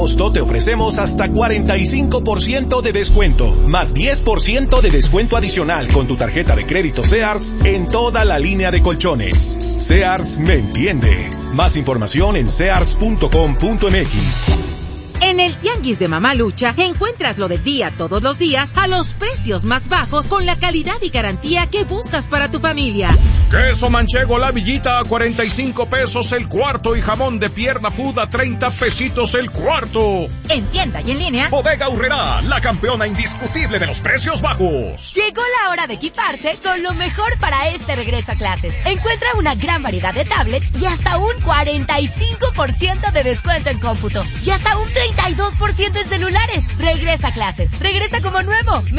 Te ofrecemos hasta 45% de descuento, más 10% de descuento adicional con tu tarjeta de crédito Sears en toda la línea de colchones. Sears me entiende. Más información en sears.com.mx. En el Tianguis de Mamalucha encuentras lo del día todos los días a los precios más bajos con la calidad y garantía que buscas para tu familia. Queso manchego La Villita a 45 pesos el cuarto y jamón de pierna puda 30 pesitos el cuarto. En tienda y en línea, Bodega Aurrerá, la campeona indiscutible de los precios bajos. Llegó la hora de equiparse con lo mejor para este regreso a clases. Encuentra una gran variedad de tablets y hasta un 45% de descuento en cómputo. Y hasta un 32% en celulares. Regresa a clases. Regresa como nuevo.